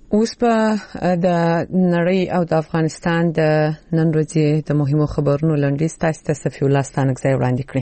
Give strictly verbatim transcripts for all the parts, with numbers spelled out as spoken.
اوس په د نړۍ او د افغانستان د نن ورځې د مهمو خبرونو لنډیز تاسو ته صفي الله ستانکزی وړاندې کړی.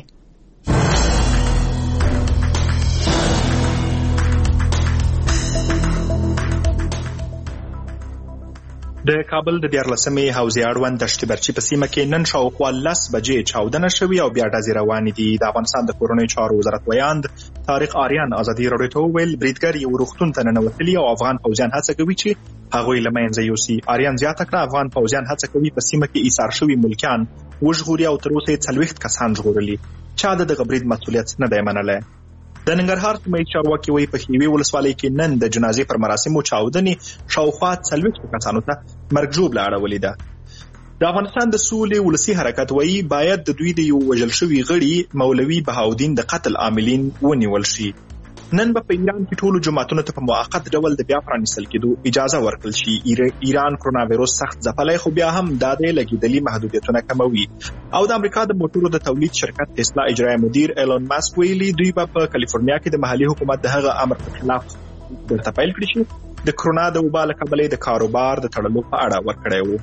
د کابل د دیارلسمې حوزې اړوند دشت برچي په سیمه کې نن شاوخوا لس بجې چاودنه شوې او بیا ډزې روانې دي. د افغانستان د کورنیو چارو وزارت ویاند طارق آریان ازادي راډیو ته وویل بریدګر یو روغتون ته ننوتلي او افغان پوځیان هڅه کوي چې هغوی له منځه یوسي. آریان زیاته کړه افغان پوځیان هڅه کوي په سیمه کې ایثار شوي ملکیان وژغوري او تر اوسه یې څلوېښت کسان ژغورلي. چا د دغه برید مسؤلیت نه دی منلی. د ننګرهار سیمه چارواکي وایي په ښیوي ولسوالۍ کې نن د جنازې پر مراسمو چاودنې شاوخوا څلوېښت کسانو ته مرګ ژوبله اړولې ده. د افغانستان د سولې ولسي حرکت وایي باید د دوی د یو وژل شوي غړي مولوي بهاودین د قتل عاملین ونیول شي. نن به په ایران کې ټولو جماعتونو ته په موقت ډول د بیا پرانیستل کېدو اجازه ورکړل شي. ایران کرونا وایروس سخت ځپلی خو بیا هم دا د لګېدلي محدودیتونه کموي. او د امریکا د موټرو د تولید شرکت ټسلا اجرایي مدیر ایلون ماسک ویلي دوی به په کالیفورنیا کې د محلي حکومت د هغه امر په خلاف بیرته پیل کړي چې د کرونا د وبا له کبله د کاروبار د تړلو په اړه ورکړی و.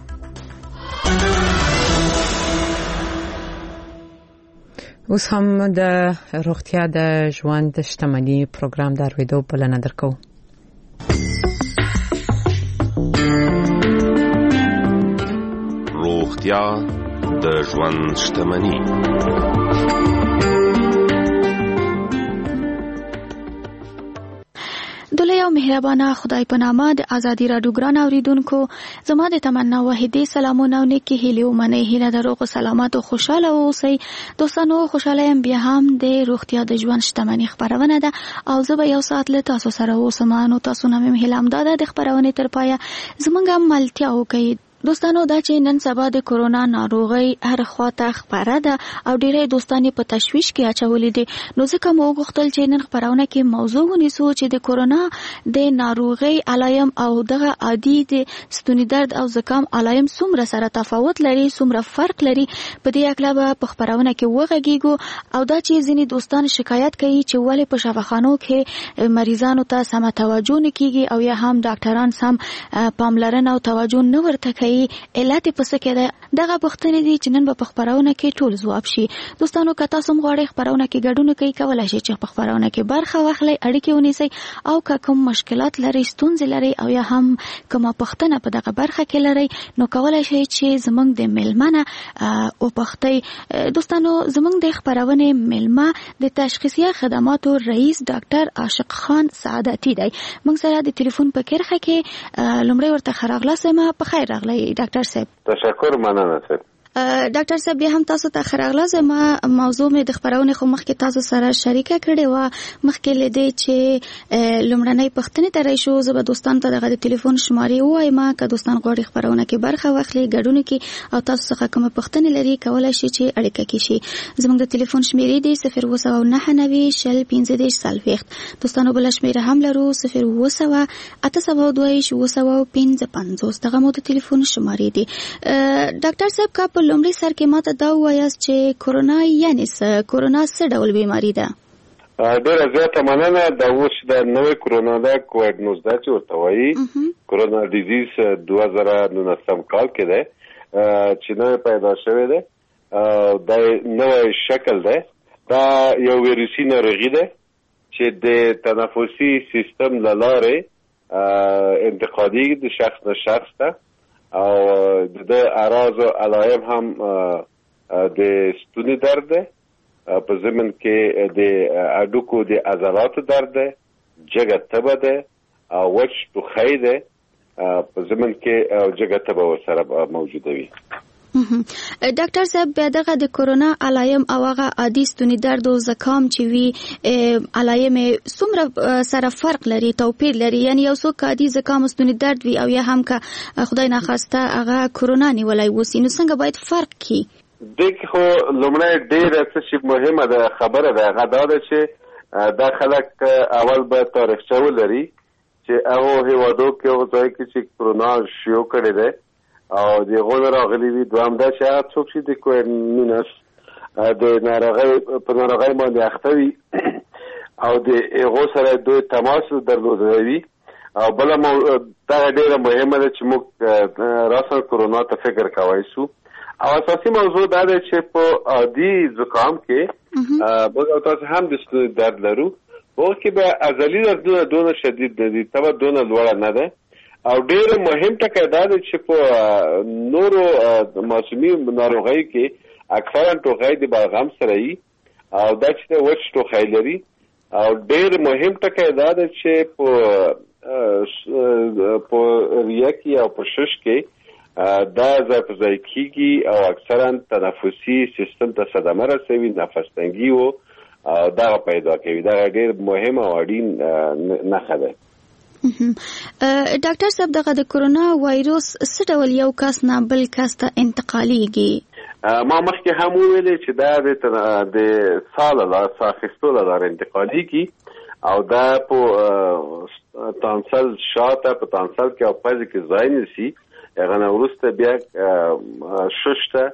اوس هم د روغتیا د ژوند شتمنۍ پروګرام د اورېدو بلنه درکو. روغتیا د ژوند شتمنۍ. دلته یو مهربانه خدای په نامه د ازادي راډیو ګران اوریدونکو زما د تمنا وحیدې سلامونه او نیکی هیلې ومنې. هیله د روغ او سلامت او خوشاله اوسئ. دوستانو خوشاله یم بیا هم د روغتیا د ژوند شتمنۍ خبرونه ده او زه به یو ساعت له تاسو سره اوسم. نو تاسو نه مې هیله همدا ده د خبرونې تر پایه زموږ هم ملتیا وکړئ. دوستانو دا چې نن سبا د کورونا ناروغي هر خواته خبره ده او ډیری دوستان په تشویش کې اچولې دي. نو ځکه مو غوښتل چې نن خبرونه کې موضوع ونیسو چې د کورونا د ناروغي علایم او دغه عادي د ستوني درد او زکام علایم څومره سره تفاوت لري، څومره فرق لري. په دې اړه به په خبرونه کې وغږیږو او دا چې ځینې دوستان شکایت کوي چې ولې په شفاخانو کې مریضانو ته سم توجه نه کیږي او یا هم ډاکټران سم پاملرنه او توجه نه ورته کوي. علت پس کې ده دغه پوښتنې دي چې نن په خبرونه کې ټول ځواب شي. دوستانو که تاسو هم غواړئ خبرونه کې ګډون کوي کولای شئ چې په خبرونه کې برخه واخلئ، اړیکې ونیسئ او که کوم مشکلات لري، ستونزې لري او یا هم کومه پوښتنه په دغه برخه کې لري نو کولای شئ چې زموږ د میلمنه او پوښتئ. دوستانو زموږ د خبرونه میلمه د تشخیصیه خدماتو رئیس ډاکټر عاشق خان سعادتي دی. موږ سره د ټلیفون په کرخه کې لومړی ورته خراغله سم په خیر راغلی ډاکټر صاحب. تشکر مننه صاحب. ډاکټر صاحب بیا هم تاسو ته خراغله زما موضوع مې د خبرونه خو مخکې تاسو سره شریکه کړې و. مخکې لیدې چې لومړنۍ پوښتنې ته راشو زه به دوستان ته دغه د ټلیفون شمارې ووایم که دوستان غواړي خبرونه کې برخه واخلي ګډون کې او تاسو څخه کومه پوښتنې لري کولای شي چې اړیکه کې شي. زموږ د ټلیفون شمیرې دي صفر اووه سوه نهه نوي شل پنځه دېرش څلوېښت. دوستانو بله شمیره هم لرو صفر اووه سوه اته سوه دوه ویشت اووه سوه پنځه پنځوس. دغه مو د ټلیفون شمارې دي. ډاکټر صاحب کا په لومړي سر کې ماته دا ووایاست چې کورونا یعنې څه، کورونا څه ډول بیماری ده؟ ډېره زیاته مننه. دا اوس د نوې کورونا ده کووډ نوزده چې ورته وایي کورونا ډیزیز دوه زره نولسم کال کې ده چې نوی پیدا شوی ده. دا نوی شکل ده. دا یو ویروسي ناروغي ده چې د تنفسي سیستم له لارې انتقالېږي د شخص نه شخص ته او د اعراض او علایم هم د ستوني درد ده، په ضمن کې د اډوکو د عضلاتو درد ده، جګه تبه ده او وچ ټوخی ده، په ضمن کې جګه تبه ورسره موجوده وي. ډاکټر صاحب بیا دغه د کورونا علایم او هغه عادي ستوني درد او زکام چې وي علایم څومره سره فرق لري، توپیر لري؟ یعنی یو څوک عادي زکام او ستوني درد وي او یا هم که خدای ناخواسته هغه کورونا نیولی وسی نو څنګه باید فرق کی؟ دغه خو لومړی ډېره څه شي مهمه ده خبره ده هغه دا ده چې دا خلک اول به تاریخچه ولري چې هغه هیوادو کې هغه ځای کې چې کورونا شیوع کړی دی او دغه راغلي وي. دوام دا چې هغه څوک چې د کوینینس د ناروغۍ په ناروغۍ باندې اخته وي او د هغو سره دوی تماس درلودلی وي او بل مو دا ډیره مهمه ده چې موږ راسره کرونا ته فکر کوی شو. او اساسي موضوع دا ده چې په عادي زکام کې موږ تاسو هم د ستوني درد لرو، او کې به ازلي دردونه دونه شدید دي، تبه دونه لوړه نه ده. او ډیره مهم ټکی دا ده چې په نورو موسمي ناروغیو کې اکثرا ټوخی د بلغم سره وي، او دا چې وچ ټوخی لري. او ډیر مهم ټکی دا ده چې په په ریه کې او په شش کې دا ځای په ځای کېږي او اکثرا تنفسي سیستم ته صدمه رسوي، نفس تنګي او دغه پیدا کوي. دا ډیر مهم او اړین نښه ده. ډاکټر صاحب دغه د کرونا وایروس څه ډول یو کس نه بل کس ته انتقالېږي؟ ما مخکې هم وویلې چې دا د ساه له لارې ساه اخیستو له لارې انتقالېږي، او دا په تانسل شاته په تانسل کې او پزې کې ځای نیسي. هغه نه وروسته بیا شش ته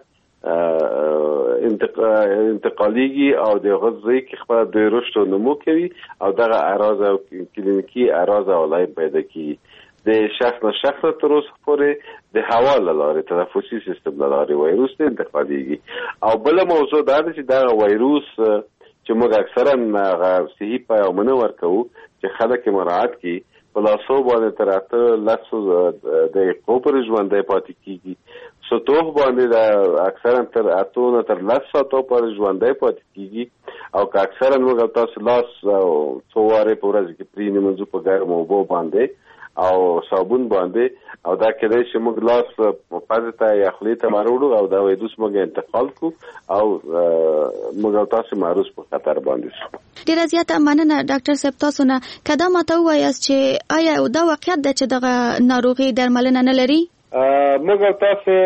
انتقالېږي او د هغه ځای کې خپله دوی رشد او نمو کوي، او دغه اعراض او کلینیکي اعراض او علایم پیدا کېږي. د شخص نه شخص تر اوسه پورې د هوا له لارې تنفسي سیستم له لارې وایروس ته انتقالېږي. او بله موضوع دا ده چې دغه وایروس چې موږ اکثرا هغه صحي پیغامونه ورکوو چې خلک یې مراعات کړي، په لاسو باندې تر اته لسو دقیقو پورې ژوندی پاتې کېږي. سطوح باندې د اکثرا تر اتو نه تر لس ساعتو پورې ژوندی پاتې کېږي. او که اکثرا موږ تاسو لاس څو وارې په ورځ کې پرېنمنځو په ګرمو اوبو باندې او صابون باندې، او دا کېدای چې موږ لاس پزې ته یا خولې ته وروړو او دا وایروس موږ انتقال کړو او موږ تاسو معروض په خطر باندې شو. ډیره زیاته مننه ډاکټر صاحب تاسو نه. که دا ماته ووایاست چې آیا دا واقعیت ده چې دغه ناروغي درملنه نه لري؟ موږ تاسو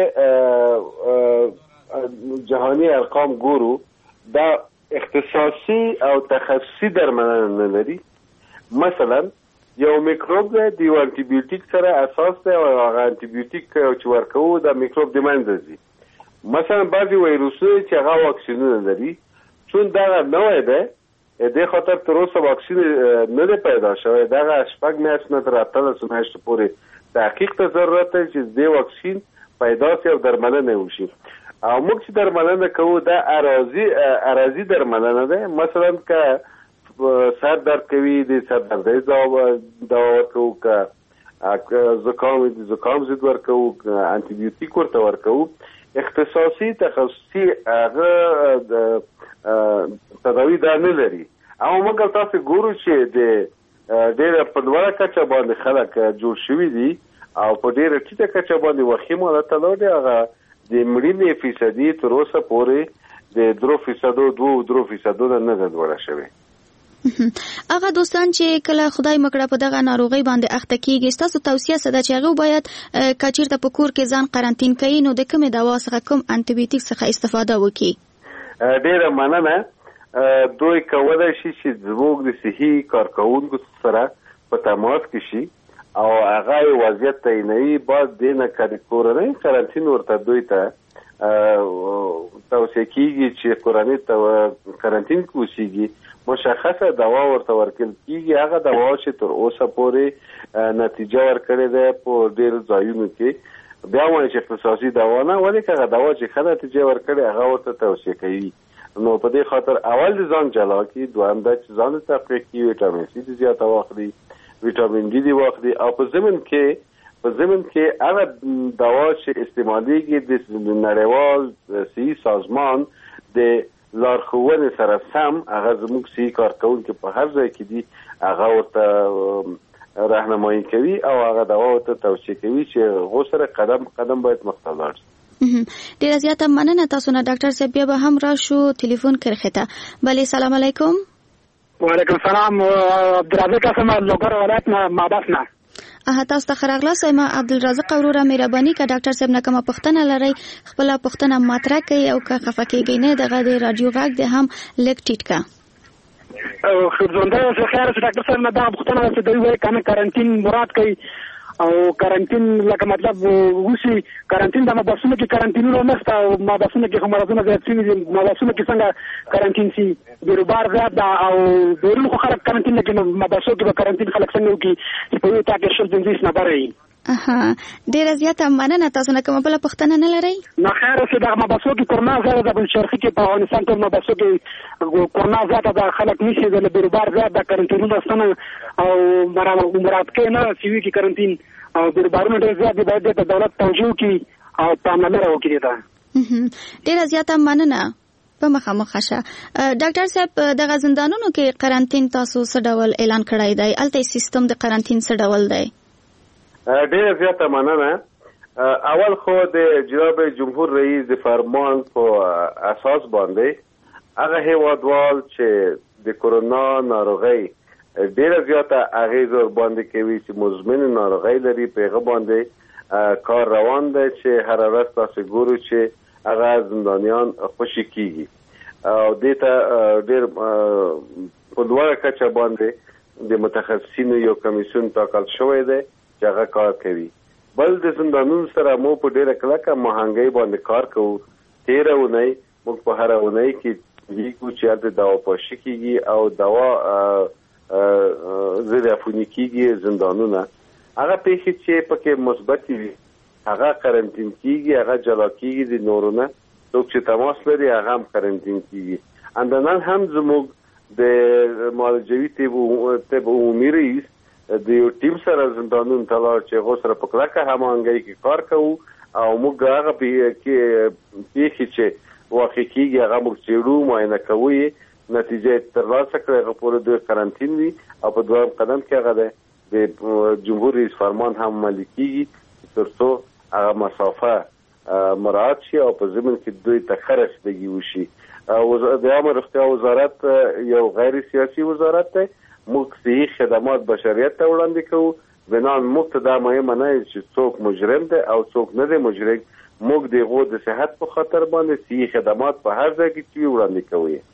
جهاني ارقام ګورو، دا اختصاصي او تخصصي درملنه نه لري. مثلا یو میکروب دی د یو انټي بیوټیک سره اساس دی، او هغه انټي بیوټیک چې ورکوو دا میکروب د منځه ځي. مثلا بعضې وایروسونه چې هغه واکسینونه لري، چون دغه نوی دی دې خاطر تر اوسه واکسین نه دی پیدا شوی. دغه شپږ میاشتې نه تر اتلسو میاشتو پورې تحقیق ته ضرورت دی چې دې واکسین پیدا شي او درملنه وشي. او موږ چې درملنه کوو دا ارازي ارازي درملنه ده. مثلا که سر درد کوي د سر دردۍ دوا ورکوو، که زکام د زکام ضد ورکوو، انټي بیوټیک ورته ورکوو. اختصاصي تخصصي هغه تداوی دا نه لري. اما موږ تاسو ګورو چې د ډېره په لوړه کچه باندې خلک جوړ شوي دي، او په ډېره ټیټه کچه باندې وخیم حالت ته لاړ دي. هغه د مړینې فیصدي تر اوسه پورې د درو فیصدو دوه درو فیصدو نه ده لوړه شوې. هغه دوستان چې کله خدای مکړه په دغه ناروغي باندې اخته کیږي، ستاسو توصیه څه ده چې هغه باید کچیرته په کور کې ځان قرنطین کوي، نو د کومې دوا څخه کوم انټي بیوټیک څخه استفاده وکړي؟ ډیره مننه. دوی کولی شي چې زموږ د صحي کارکوونکو سره په تماس کې شي او هغه وضعیت تعینوي. بعد دې نه که د کورنۍ قرنطین ورته دوی ته توصیه کېږي چې کورنۍ ته قرنطین کې اوسېږي، مشخصه دوا ورته ورکول کېږي. هغه دوا چې تر اوسه پورې نتیجه ورکړې ده په ډېرو ځایونو کې، بیا وايي چې اختصاصي دوا نه، ولې که هغه دوا چې ښه نتیجه ورکړې هغه ورته توصیه کوي. نو په دې خاطر اول د ځان جلا کړي، دویم دا چې ځان ته تحقیق کړي، ویټامین سي دې زیاته واخلي، ویټامین ډي دې واخلي، او په ضمن کې په ضمن کې هغه دوا چې استعمالېږي د نړیوال صحي سازمان د لارښوونې سره سم، هغه زموږ صحي کارکوونکي په هر ځای کې دي، هغه ورته راهنمایي کوي او هغه دوا ورته توصیه کوي چې هغو سره قدم قدم باید مخته لاړ شي. ډیره زیاته مننه تاسو نه ډاکټر صاحب. بیا به هم راشو ټلیفون کرخه ته. بله سلام علیکم. وعلیکم السلام. عبدالرزاق اسم لوګر ولایت نه مابس نه. اه تاسو ته خراغله سم عبدالرزاق وروره مهرباني که ډاکټر صاحب نه کومه پوښتنه لرئ خپل پوښتنه مطرح کړئ او که خفه کېږئ نه دغه د رادیو غږ د هم لږ ټیټ کا. خو ځونده څه خیر چې ډاکټر صاحب نه دا پوښتنه چې دوی وایي کنه قرنټین مراد کوي او کارانتین لکه مطلب وسی کارانتین د مبسونه کې کارانتینونه نشته او مبسونه کې مرزونه زیات شي مبسونه کې څنګه کارانتین سي بیروبار زیات او ډیرو خلک کارانتین کې مبسو کې کارانتین خلک څنګه وکي چې په یو تاکي شل پنځه نه باري اها ډیر زیاته مننه تاسو نه کوم بل پښتنه نه لري نه خیر اوسه د مبسو کې کورنا زیات د بلشرخي کې په افغانستان کې مبسو کې کورنا زیات د خلک نشي د بیروبار زیات د کارانتینونو ستنه او مراد کې نه سیوي کې کارانتین او بیروبارونو ډیر زیات دي باید د دولت توجه وکړي او پاملرنه وکړي دا ډیر زیاته مننه په مخامخ شه ډاکټر صاحب د غزندانونو کې قرنټین تاسو څه ډول اعلان کړی دی الته سیستم د قرنټین څه ډول دی ډیر زیاته مننه اول خو د جناب جمهور رئیس د فرمان په اساس باندې هغه هیوادوال چې د کورونا ناروغي ډیر زیاته اغیز ور باندې کوي چې مزمن ناروغي لري پیغه باندې کار روان دی چې هر ورځ تاسو ګورو چې هغه زندانیان خوشی کیږي او دته ډیر په لوړه کچه باندې د متخصصینو یو کمیسیون ټاکل شوی دی چې هغه کار کوي بل د زندانونو سره مو په ډیره کلکه مهنګي باندې کار کوو تیره ونی موږ په هر ونی کې لیکو چې د دوا پاشي کیږي او دوا زړه افونی کیږي زندانونه هغه پیښې چې پکې مثبت وي هغه قرنټین کیږي هغه جلا کیږي د نورونه څوک چې تماس لري هغه هم قرنټین کیږي اندنان هم زموږ د معالجوي طب عمومي رئیس د یو ټیم سره زندانونو ته لاړ چې هغه سره په کلکه هماهنګي کې کار کوو او موږ هغه پیښې چې واقع کیږي هغه موږ چیرو معاینه کوو نتیجه ترلاسه کړي هغه پورې د قرنټین وي او په دویم قدم کې هغه د جمهور رئیس فرمان هم عملي کیږي ترڅو هغه مسافه مراعات شي او په ضمن کې دوی ته خرڅ وشي او د عامه روغتیا وزارت یو غیر سیاسي وزارت دی موږ صحیح خدمات بشریت ته وړاندې کوو بنان موږ ته دا مهمه نه چې څوک مجرم دی او څوک نه دی مجرم موږ د غو د صحت په خاطر باندې صحیح خدمات په هر ځای کې چې وړاندې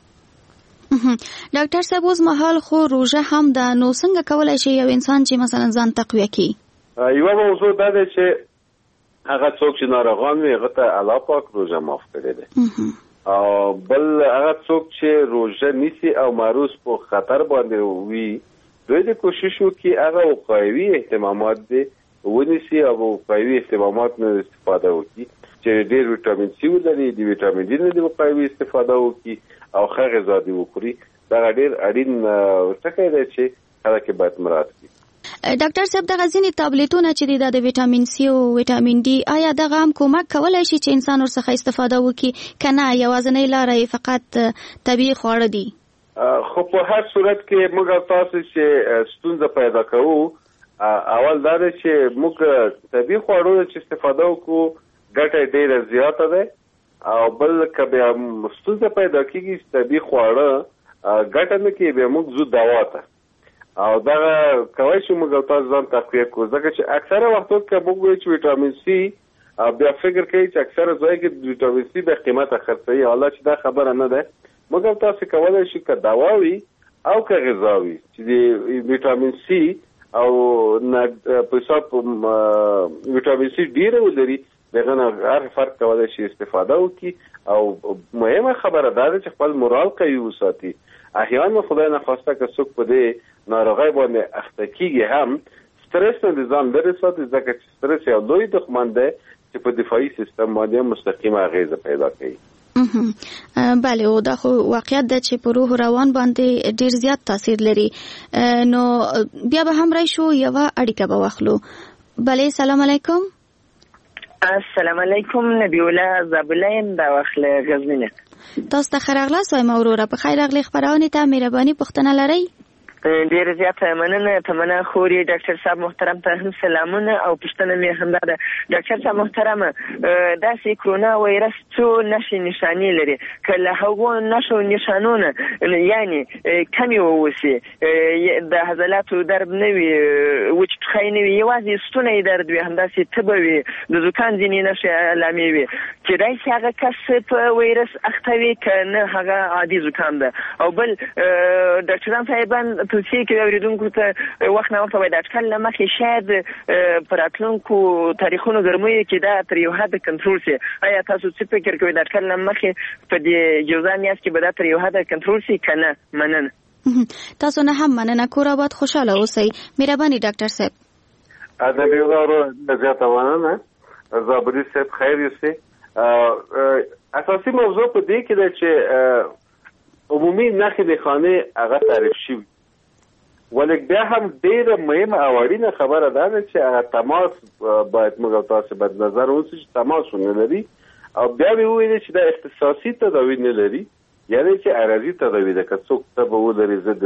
کوو ډاکټر صاحب اوس مهال خو روزه هم د نو څنګه کولای شي یو انسان چې مثلا ځان تقویه کړي یو موضوع دا دی چې هغه څوک چې ناروغان وي هغه ته الله پاک روزه معاف کړی دی او بل هغه څوک چې روزه نیسي او معروض په خطر باندې وي دوی د کوشش وکړي هغه وقایوي اهتمامات دي ونیسي او وقایوي اهتمامات نه استفاده وکړي چې ډېر ویټامین سی ولري د ویټامین ډي نه د وقایوي استفاده وکړي او ښه غذا دي وخوري دا ډېر اړین ټکی دی چې خلک باید مراعات کړي ډاکټر صاحب د غزنی ټابلیټونه چې د ویټامین سی او ویټامین ډي آیا دغه هم کومک کولای شي چې انسان ورڅخه استفاده وکړي کنه یوازینی لارې فقط طبيعي خواړه دي خو په هر صورت کې موږ تاسو چې ستونزه پیدا کوو اول دا چې موږ طبيعي خواړو چې استفاده وکړو ګټه ډیره زیاته ده او بل کبه ستونزه پیدا کیږي طبيعي خواړه ګټه نه کوي به موږ زو دوا ته او دا کوي چې موږ تاسو ځان تقویه کوو ځکه چې اکثره وختو کې موږ وایو چې ویټامین سی بیا فکر کوي چې اکثره ځای کې ویټامین سی به قیمته خرڅوي حالا چې دا خبره نه ده موږ تاسو کولای شي که دوا وي او که غذا وي چې د ویټامین سی او په حساب ویټامین سی ډیره ولري دغه نه هر فرق کولای شي استفاده وکړي او مهمه خبره ده چې خپل مورال قوي وساتي احیانا خدای نخواسته که څوک په دې ناروغۍ باندې اخته کیږي هم سټرس نه ځان لري ساتي ځکه چې سټرس یو لوی دښمن دی چې په دفاعي سیستم باندې مستقیمه اغیزه پیدا کوي بله او دا خو واقعیت ده چې په روح روان باندې ډیر زیات تاثیر لري نو بیا به هم راشو یو اړیکه به واخلو بله سلام علیکم السلام علیکم نبی الله زابلین دا واخله غزنینه تاسو ته خراغلاس وایم اوروره په خیر اغلی خبرونه ته مهرباني پښتنه لري ډیر زیاته مننه تمنه خوري ډاکټر صاحب محترم ته هم سلامونه او پښتنه مې هم ده ډاکټر صاحب محترم دا سي کرونا وایرس څو نشي نشانی لري کله هغه نشو نشانونه یعنی کمی ووسی د هزلاتو درد نه وي وچ تخینه وي یوازې ستونه درد وي همداسې تبوي د زکان ځینې نشي علامې وي چې دای هغه کس په وایرس اختوي کنه هغه عادي زکام ده او بل ډاکټران صاحبان توصیه کوي اوریدونکو ته وخت نه وخت باید اټکل نه مخکې شاید په راتلونکو تاریخونو ګرمیو کې دا تر یو حده کنټرول شي. آیا تاسو څه فکر کوئ د اټکل نه مخکې په دې جوزا میاشت کې به دا تر یو حده کنټرول شي که نه؟ مننه. تاسو نه هم مننه. کور آباد خوشحاله اوسئ. مهرباني ډاکټر صاحب. ادبي ورو زیاته مننه. زابري صاحب خیر یوسئ. اساسي موضوع په دې کې ده چې عمومي نښې د خانې هغه تعریف شوي، ولې بیا هم ډېره مهمه او اړینه خبره دا ده چې هغه تماس باید موږ او تاسو باید نظر ونیسو چې تماس ونه لري، او بیا مې وویل چې دا اختصاصي تداوي نه لري، یعنې چې عرضي تداوي ده. که څوک تبه ولري ضد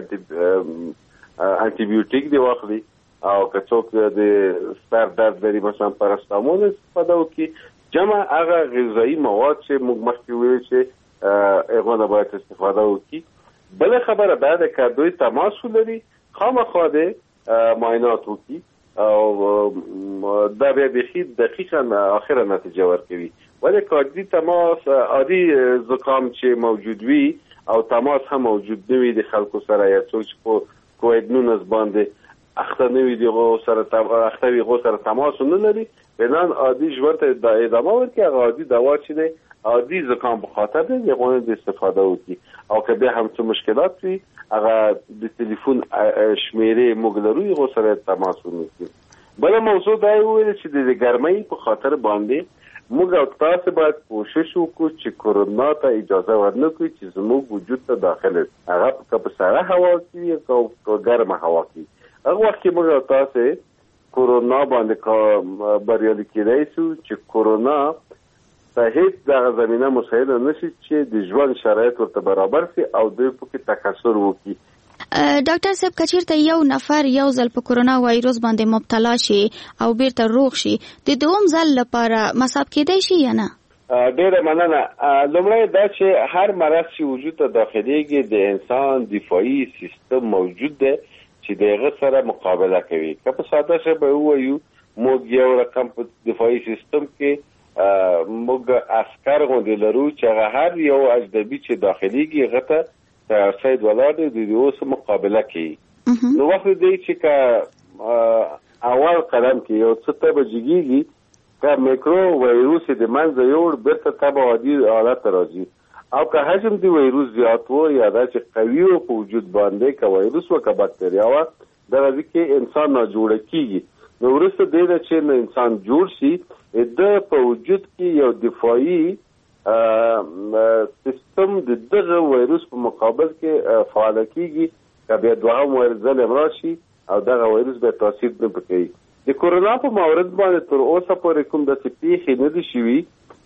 تبه انټي بیوټیک دی واخلي، او که څوک د سر درد لري مثلا پاراسټامول استفاده وکړي. جمع هغه غذایي مواد چې موږ مخکې ویل چې هغه نه باید استفاده وکړي. بله خبره دا ده که دوی تماس ولري خامخا د معاینات وکړي، او دا بیا بیخي دقیقا آخره نتیجه ورکوي. ولې که عادي تماس عادي زکام چې موجود وي او تماس هم موجود نه وي د خلکو سره، یا څوک چې په کوویډ نولس باندې اخته نه وي دغه سره اخته وي هغه سره تماس نه لري، بنان عادي ژوند ته د ادامه ورکړي. هغه عادي دوا چې دی عادي زکام په خاطر دی هغه نه استفاده وکړي. او که بیا هم څه مشکلات وي هغه د ټلیفون شمیرې موږ لرو هغه سره تماس ونیسي. بله موضوع دا ویل چې د ګرمۍ په خاطر باندې موږ او تاسو باید کوشش وکړو چې کورونا ته اجازه ورنکړو چې زموږ وجود ته داخل شي، هغه که په سړه هوا کې وي که ګرمه هوا کې. هغه وخت کې موږ او تاسو کورونا باندې بریالي کېدای شو چې کورونا ته هیڅ دغه زمینه مساعده نشي چې د ژوند شرایط ورته برابر شي او دوی پکې تکثر وکړي. ډاکټر صاحب کچیرته یو نفر یو ځل په کورونا وایروس باندې مبتلا شي او بیرته روغ شي، د دوم ځل لپاره مصاب کېدای شي یا نه؟ ډیره مننه. لومړی دا چې هر مرض چې وجود ته داخليږي د انسان دفاعي سیستم موجود دی چې دغه سره مقابله کوي. که په ساده ژبه ووایو موږ یو رقم په دفاعي سیستم کې موږ عسکر غوندې لرو چې هغه هر یو اجنبي چې داخليږي هغه ته سید ولاړ دی د اوس مقابله کوي. نو وخت دی چې که اول قدم کې یو څه ته بجګيږي که میکرو وایروس د منځه یوړ بیرته تبه عادي حالت راځي، او که حجم دی وایروس زیات وو یا دا چې قوي وو په وجود باندې که وایروس و که باکتریا وه دا راځي کې انسان ناجوړه کېږي. نو وروسته دی ده چې نو انسان جوړ شي د په وجود کې یو دفاعي سیستم د دغه وایروس په مقابل کې فعال کېږي، که بیا دوهم ځل هم راشي او دغه وایروس بیا تاثیر نه کوي. د کورونا په مورد باندې تر اوسه پورې کوم داسې پیښې نه دي شوي.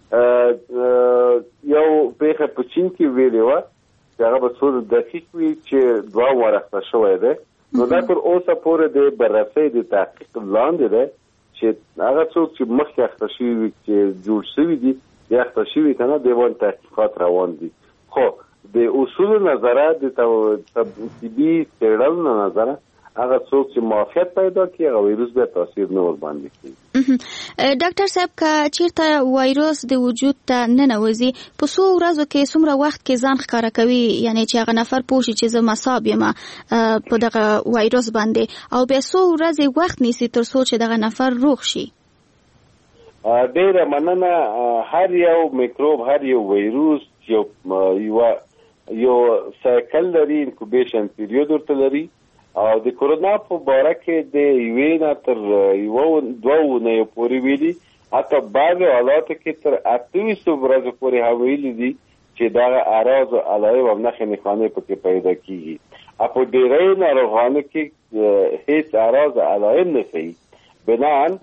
یو پیښه په چین کې ویلې وه چې هغه به څو دقیق وي چې دوهم ورخته شوی دی. نو دا تر اوسه پورې د بررسۍ د تحقیق لاندې دی چې هغه څوک چې مخکې اخته شوي وي چې جوړ شوي دي یا اخته شوي که نه د باندې تحقیقات روان دي. خو د اصولو نظره د طبي څېړنو نه نظره هغه څوک چې معافیت پیدا کړي هغه وایروس بیا تاثیر نه ورباندې کوي. ډاکټر صاحب که چیرته وایروس د وجود ته ننوځي په څو ورځو کې څومره وخت کې ځان ښکاره کوي، یعنی چې هغه نفر پوه شي چې زه مصاب یم په دغه وایروس باندې، او بیا څو ورځې وخت نیسي تر څو چې دغه نفر روغ شي؟ ډیره مننه. هر یو میکروب هر یو وایروس یو یو سایکل لري، انکوبیشن پیریود ورته لري، او د کورونا په باره کې د یوې نه تر یو دوه اونیو پورې ویلي، حتی بعضې حالاتو کې تر اته ویشتو ورځو پورې هم ویلي دي چې دغه اعراض او علایب او نښې نښانې پکې پیدا کېږي. او په ډېری ناروغانو کې هیڅ اعراض او علایب نه ښیي. بنان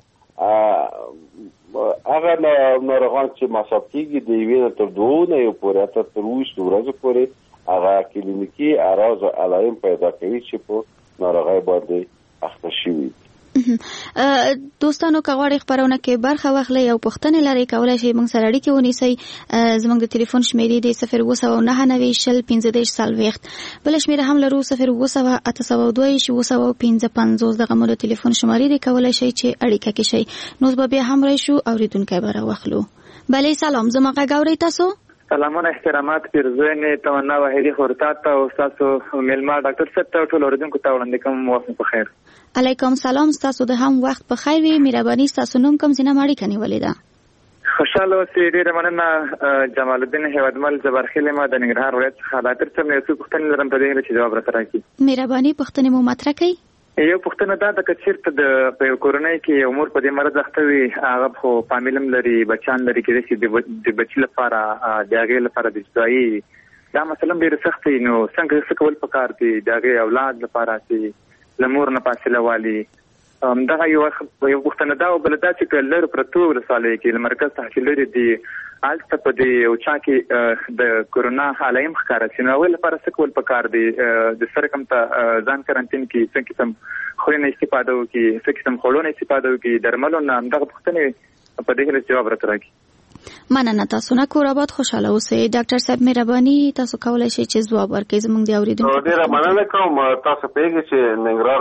هغه ناروغان چې مصاب کېږي د یوې نه تر دوه اونیو پورې حتی تر ویشتو ورځو پورې هغه کلینیکي اعراض او علایب پیدا کوي چې په ناروغۍ باندې اخته شوي. دوستانو که غواړئ خپرونه کې برخه واخلئ او پوښتنې لرئ کولی شئ موږ سره اړیکې ونیسئ. زموږ د ټلیفون شمیرې دی صفر اووه سوه نهه نوي شل پنځه دېرش څلوېښت. بله شمیره هم لرو صفر اووه سوه اته سوه دوه ویشت اووه سوه پنځه پنځوس. دغه مو د ټلیفون شمارې دی، کولی شئ چې اړیکه کې شئ. نو به بیا هم راشو اورېدونکی به راواخلو. بله سلام، زما غږ اورئ تاسو؟ سلامونه احترامات پیرزوینې تمنا وحیدی خورتات ته او تاسو میلمه ډاکټر صاحب ته ټول اوریدونکو ته وړاندې کوم وخت په خیر. علیکم سلام، تاسو د هم وخت په خیر وي. مهرباني تاسو نوم کوم ځنه ماړی کني ولیدا؟ خوشاله اوسئ. ډیره مننه. جمال الدین هیوادمل جبرخیل ما د ننګرهار ولایت څخه ډاکټر صاحب نه څه پوښتنه لرم په دې چې جواب راته راکړي. مهرباني پوښتنه مو مطرح کړئ. یو پوښتنه دا د کچیرته د په کورونای کې یو مور په دې مرض اخته وي، هغه خو فامیلم لري، بچان لري، کې چې د بچی لپاره د هغې لپاره د جدایي دا مثلا ډېره سخت وي، نو څنګه څه کول پکار دي د هغې اولاد لپاره چې له مور نه فاصله والي؟ همدغه یو یو پوښتنه دا او بله دا چې که لرې پرتو ولسوالۍ کې له مرکز څخه چې لرې دي هلته په دې اوچا کې د کورونا حالایم ښکاره شي، نو هغوی لپاره څه کول پکار دي؟ د سره کوم ته ځان کرنټین کې څه قسم خوري نه استفاده وکړي، څه قسم خوړو نه استفاده وکړي، درملو نه؟ همدغه پوښتنې په دې هیله جواب راته راکړي. مننه. تاسو نه کور آباد خوشاله اوسئ. ډاکټر صاحب مهرباني تاسو کولی شئ چې ځواب ورکړئ زموږ د اورېدونکو. ډېره مننه کوم. تاسو پوهېږئ چې ننګرهار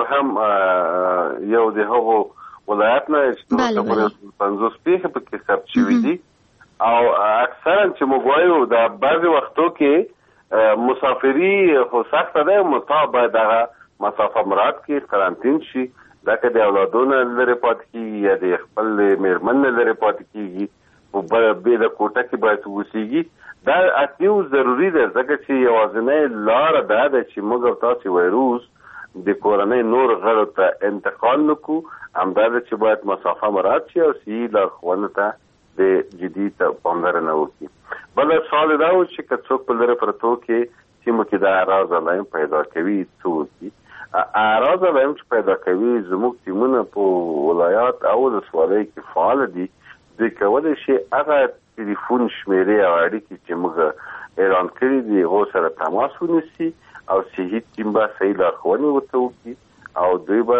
هم یو د هغو ولایت نه چې پنځوس پیښې پکې ثبت شوي دي او اکثرا چې موږ وایو د بعضې وختو کې مسافري خو سخته ده، متا باید هغه مسافه مراد کې قرنطین شي، دا که د اولادونه لرې پاتې کېږي یا د خپل مېرمن نه لرې پاتې کېږي په بې د کوټه کې باید اوسېږي. دا اصلي ضروري ده، ځکه چې یوازینۍ لاره دا ده چې موږ او تاسې وایروس د کورنۍ نور غړو ته انتقال نه کړو. همدا ده چې باید مسافه مراد شي او صحي لارښوونو ته د جدي پاملرنه وکړي. بل سوال دا و چې که څوک په لرې پرتو کې سیمو کې د اعراض علایم پیدا کوي څه وکړي؟ اعراض علایم چې پیدا کوي زموږ ټیمونه په ولایات او ولسوالیو کې فعال دي، دوی کولی شي هغه ټلیفون شمیرې او اړیکې چې موږ اعلان کړي دي هغو سره تماس ونیسي او صحي ټیم به صحیح لارښوونې ورته وکړي او دوی به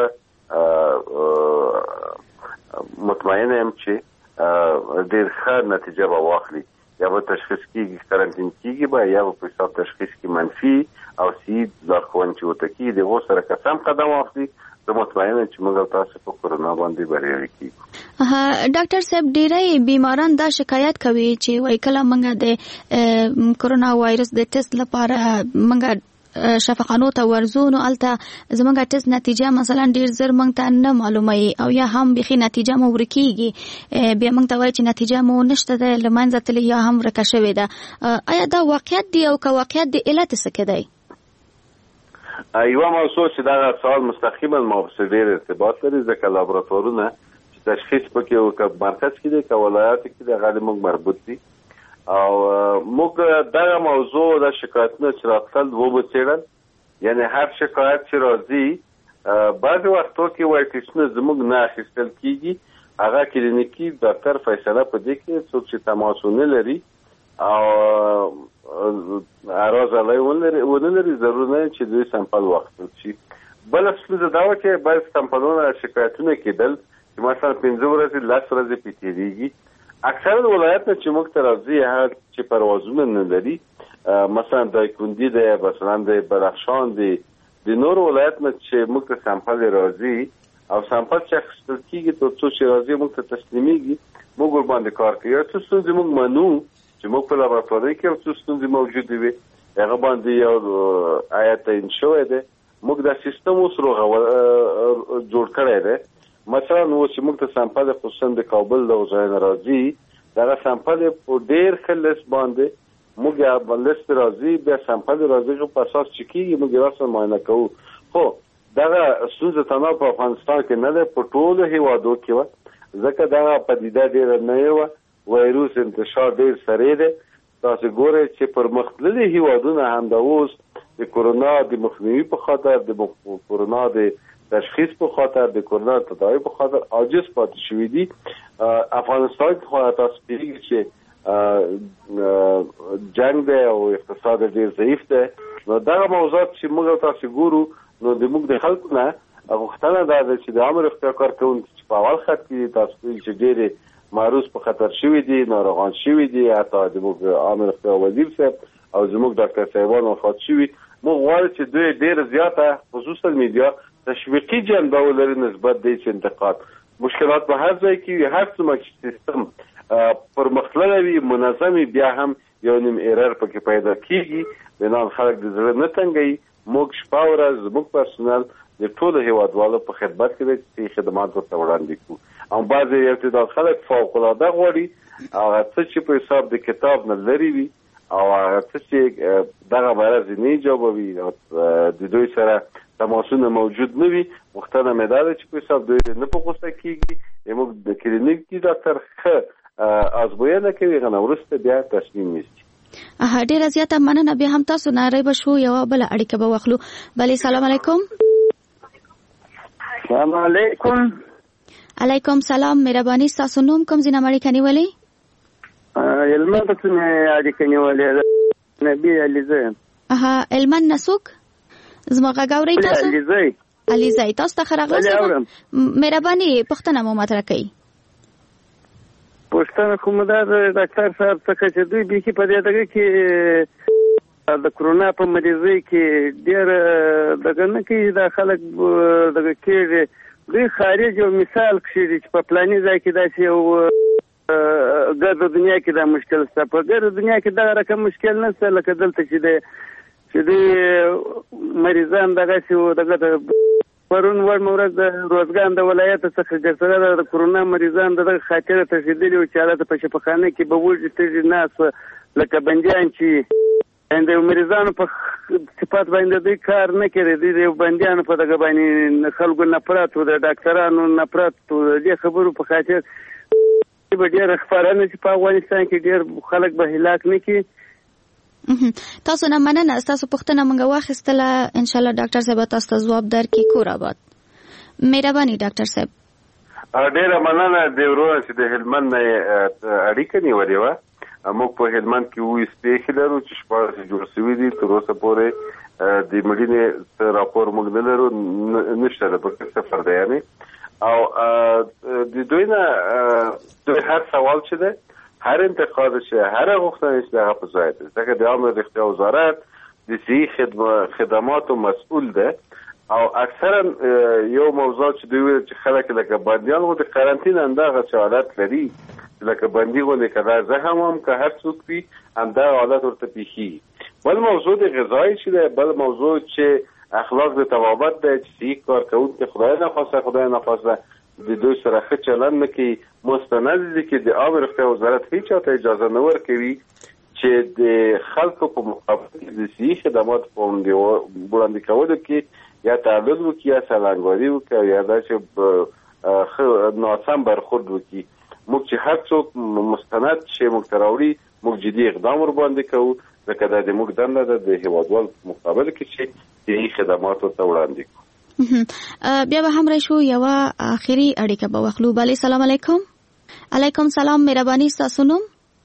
مطمئنه یم چې ډېر ښه نتیجه به واخلي. یا به تشخیص کېږي قرنطین کېږي به یا به په حساب تشخیص کې منفي او صحي لارښوونې چې ورته کېږي د هغو سره که سم قدم واخلي، زه مطمئنه چې موږ او تاسو په کورونا باندې بریالي کېږو. ډاکټر صاحب ډېری بیماران دا شکایت کوي چې وایي کله موږ د کورونا وایرس د ټیسټ لپاره موږ شفاخانو ته ورځو، نو هلته زموږ ټیسټ نتیجه مثلا ډېر زر موږ ته نه معلوموي او یا هم بیخي نتیجه مو ورکېږي، بیا موږ ته وایي چې نتیجه مو نشته ده، له منځه تللې یا هم ورکه شوې ده. آیا دا واقعیت دی او که واقعیت دی علت یې څه کې دی؟ یوه موضوع چې دغه سوال مستقیما ما پسې ډېر ارتباط لري، ځکه لابراتوارونه چې تشخیص پکې او که مرکز کې دی که ولایاتو کې دی هغه موږ مربوط دي او موږ دغه موضوع د شکایتونه چې راتلل وبڅېړل، یعنی هر شکایت چې راځي بعضې وختو کې وایي ټیسټونه زموږ نه اخیستل کېږي، هغه کلینیکي ډاکټر فیصله په دې کې څوک چې تماس ونه لري او اعراض علی ونه لري ضرور نه چې دوی سمپل واخیستل شي. بله ستونزه دا وه چې بعض سمپلونه شکایتونه کېدل چې مثلا پنځه ورځې لس ورځې پې تېرېږي. اکثر ولایت نه چې موږ ته راځي هغه چې پروازونه نه لري، مثلا دایکنډي دی، مثلا د بدخشان دی، د نور ولایت نه چې موږ ته سمپل راځي او سمپل چې اخیستل کېږي تر څو چې راځي موږ ته تسلیمیږي، موږ ورباندې کار کوي. یو څه ستونزې موږ منو چې موږ په لابراتواري کې یو څه ستونزې موجودې وي، هغه باندې یو آیت تعین شوی دی، موږ دا سیستم اوس جوړ کړی دی. مثلا اوس چې موږ ته سمپل خصوصا د کابل د ځایونه راځي، دغه سمپل په ډېر ښه لیست باندې موږ یې لیست راځي، بیا سمپل راځي په اساس چې کېږي موږ یې راسره معاینه کوو. خو دغه ستونزه تنها په افغانستان کې نه ده، په ټولو هېوادو کې وه، ځکه دغه پدیده ډېره نوې وه، وایروس انتشار ډېر سریع دی. تاسو ګورئ چې پرمختللي هېوادونه همدا اوس د کورونا د مخنیوي په خاطر، د کورونا د تشخیص په خاطر، د کورونا تداوی په خاطر عاجز پاتې شوي دي. افغانستان کې خو تاسو پوهېږئ چې جنګ دی او اقتصاد ډېر ضعیف دی، نو دغه موضوعات چې موږ تاسو ګورو نو د موږ د خلکو نه غوښتنه دا ده چې د عامه روغتیا کارکوونکي چې په اول خط کې تاسو پوهېږئ چې ډېرې معروض په خطر شوي دي، ناروغان شوي دي، حتی زموږ عامه روغتیا وزیر صاحب او زموږ ډاکټر صاحبان وفات شوي. موږ غواړو چې دوی ډېره زیاته خصوصا میډیا تشویقي جنبه ولري نسبت دی چې انتقاد مشکلات په هر ځای کې وي، هر څومره چې سیستم پرمختللی وي منظم وي، بیا هم یو نیم ایرر پکې پیدا کیږي بنان خلک د زړه نه تنګي. موږ شپه ورځ زموږ پرسونل د ټولو هیوادوالو په خدمت کې دي چې خدمات ورته وړاندې کوو. او بعضې یو تعداد خلک فوق العاده غواړي هغه څه چې په حساب د کتاب نه لرې وي او هغه څه چې دغه باره ځینې ایجابوي او د دوی سره تماسونه موجود نه وي. غوښتنه مې دا ده چې په حساب دوی نه په غوسه کېږي. زموږ د کلینیک کې ډاکټر ښه ازموینه کوي، هغه نه وروسته بیا تصمیم نیسي. اه ډیره زیاته مننه. بیا هم تاسو ناری به شو یو بل اړیکه به واخلو. بله سلام علیکم. سلام علیکم. علیکم سلام. مهرباني تاسو نوم کوم ځای نه اړیکه نیولې؟ هلمند څخه اړیکه نیولې نبی علیزی. اها هلمند نسوک زما غږ اورئ تاسو؟ علیزی. علیزی تاسو ته راغلاست. مهرباني پوښتنه مو مطرح کړئ. پوښتنه کوم دا ډاکټر صاحب څخه چې دوی بیخي په دې دغه کې د کرونا په مریضۍ کې ډېر دغه نه کوي دا خلک دغه کېږي. دوی خارج یو مثال کښېږي چې په پلاني ځای کې داسې یو ګرده دنیا کې دا مشکل شته. په ګرده دنیا کې دغه رقم مشکل نه شته لکه دلته چې دی چې دوی مریضان دغسې دغه پرون ورمه ورځ د روزګان د ولایت څخه ګرځېدله د کرونا مریضان دغه خاطره تښتېدلي وو چې هلته په شفاخانه کې به وږي تږي ناست لکه بندیان چې د مریضانو په صفت باندې دوی کار نه کړی. دوی د بندیانو په دغه باندې خلکو نفرت و د ډاکټرانو نفرت و د دې خبرو په خاطر به ډېره خپرانه چې په افغانستان کې ډېر خلک به هلاک نه کړي. تاسو نه مننه. تاسو پوښتنه موږ واخیستله. ان شاء الله ډاکټر صاحب تاسو ته ځواب درکړي. کور آباد. مهرباني ډاکټر صاحب. ډېره مننه. د ورونه چې د هلمند نه اړیکه نیولې وه. موږ په هلمند کې اووه سپېښې لرو چې شپاړس جوړ شوي دي. تر اوسه پورې د مړینې راپور موږ نه لرو، نشته ده پکې صفر دی یعنې. او د دوی نه دوی هر سوال چې دی هر انتقاد شي هر غوښتنه چې هغه په ځای ده. ځکه د عامه روغتیا وزارت د صحي خدماتو مسؤل ده او اکثرا یو موضوع چې دوی ویل چې خلک لکه بندیان غو د قرنطین اندغه حالت لري لکه بندي غو کله زه هم هم که هر څوک وي اندغه حالت ورته پیښي. بل موضوع د غذای چې ده، بل موضوع چې اخلاق د توابت ده چې صحي کار کوونکي خدای نخواسته خدای نخواسته د دوی سره ښه چلند نه کوي. مستند دي چې د عامه روغتیا وزارت هیڅ چاته اجازه نه ورکوي چې د خلکو په مقابل کې د صحي خدماتو په وړاندې کولو کې یا تعلل وکړي یا سلنګواري وکړي یا داسې ښه ناسم برخورد وکړي. موږ چې هر څوک مستند شي موږ ته راوړي موږ جدي اقدام ورباندې کوو ځکه دا د موږ دنده ده د هیوادوالو په مقابل کې چې صحي خدمات ورته وړاندې کړو. بیا به هم راشو یوه آخري اړیکه به واخلو. بله سلام علیکم. علیکم سلام. مهرباني ستاسو نوم؟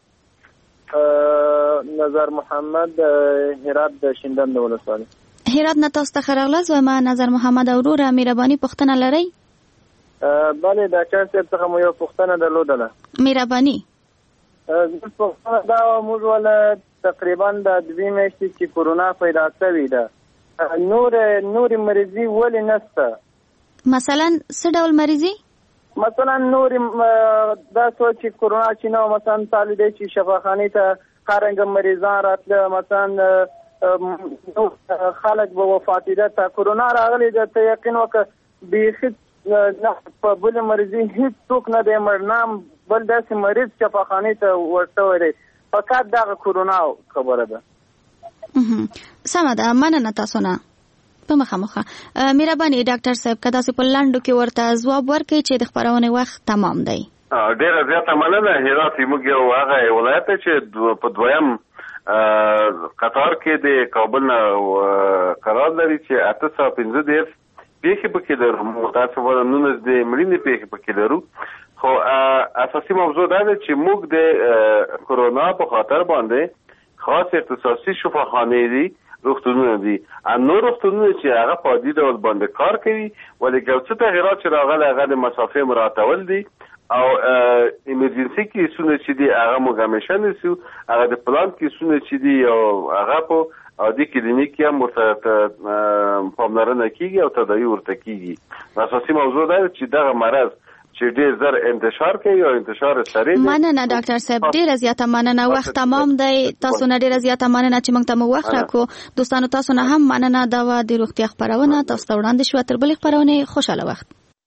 نظر محمد هرات د شینډنډ ولسوالۍ. هرات نه تاسو ته ښه راغلاست. وایم نظر محمد وروره مهرباني پوښتنه لرئ؟ بله ډاکټر صاحب څخه مو یو پوښتنه درلودله. مهرباني. پوښتنه دا وه موږ وله تقریبا د دوې میاشتې چې کرونا پیدا شوې ده نور نور مریضي ولې نشته؟ مثلا څه ډول مریضي؟ مثلا نور دا څه چې کرونا چې نو مثلا تعالی دی چې شفاخانه ته قرنګ مریضان راتله مثلا خلک به وفات دي. ته کرونا راغلی ده ته یقین وکړه بیخي په بل مریضي هیڅ څوک نه دی مړ نام بل داسې مریض شفاخانه ته ورته دی فقط دغه کرونا خبره ده. سمه ده. مننه تاسو نه په مخامخه. مهرباني ډاکټر صاحب که تاسو په لاندو کې ورته ځواب ورکړئ چې د خپرونې وخت تمام دی. ډېره زیاته مننه. هرات موږ یو هغه ولایت چې په دویم قطار کې د کابل نه قرار لري چې اته سوه پنځه دېرش پیښې پکې لرو. متاسفانه نولس د مړینې پیښې پکې لرو. خو اساسي موضوع دا ده چې موږ د کرونا په خاطر باندې خاص اختصاصي شفاخانې دي، روغتونونه دي. نور روغتونونه چې هغه په عادي ډول باندې کار کوي ولې یو څه تغیرات چې راغلي هغه د مسافې مراعاتول دي او ایمرجنسي کیسونه چې دي هغه موږ همیشه نیسو. هغه د پلان کیسونه چې دي او هغه په عادي کلینیک کې هم ورته پاملرنه کیږي او تداوی ورته کیږي. اساسي موضوع دا چې دغه مرض چې ډېر زر انتشار کوي او انتشار سریع دی. مننه ډاکټر صاحب، ډېره زیاته مننه. وخت تمام دی. تاسو نه ډېره زیاته مننه چې موږ ته مو وخت راکړو. دوستانو تاسو نه هم مننه. دا و د روغتیا خبرونه تاسو ته وړاندې شوه. تر بلې خبرونه خوشاله وخت.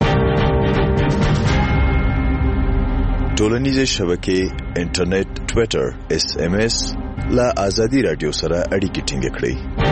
ټولنیزې شبکې، انټرنیټ، ټویټر، اس ام اس لا آزادي رادیو سره اړیکې ټینګ کړئ.